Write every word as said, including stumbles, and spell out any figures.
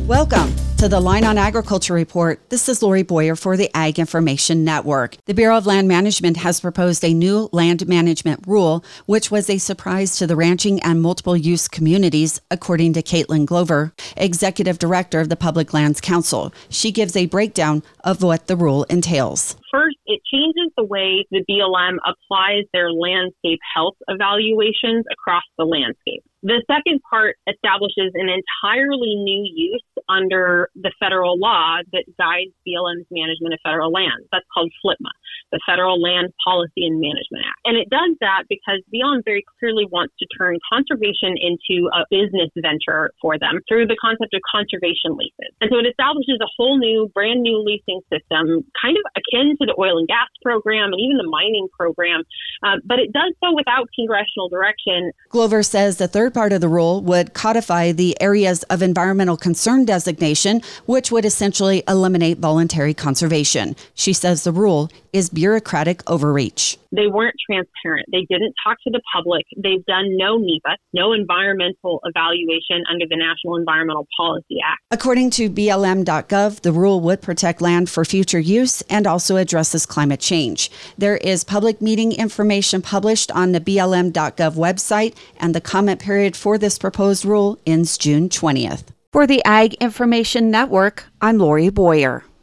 Welcome to the Line on Agriculture Report. This is Lori Boyer for the Ag Information Network. The Bureau of Land Management has proposed a new land management rule, which was a surprise to the ranching and multiple use communities, according to Caitlin Glover, Executive Director of the Public Lands Council. She gives a breakdown of what the rule entails. First, it changes the way the B L M applies their landscape health evaluations across the landscape. The second part establishes an entirely new use under the federal law that guides B L M's management of federal lands. That's called FLPMA, the Federal Land Policy and Management Act. And it does that because B L M very clearly wants to turn conservation into a business venture for them through the concept of conservation leases. And so it establishes a whole new, brand new leasing system, kind of akin to the oil and gas program and even the mining program, uh, but it does so without congressional direction. Glover says the third part of the rule would codify the areas of environmental concern designation, which would essentially eliminate voluntary conservation. She says the rule is bureaucratic overreach. They weren't transparent. They didn't talk to the public. They've done no NEPA, no environmental evaluation under the National Environmental Policy Act. According to B L M dot gov, the rule would protect land for future use and also addresses climate change. There is public meeting information published on the B L M dot gov website, and the comment period for this proposed rule ends June twentieth. For the Ag Information Network, I'm Lori Boyer.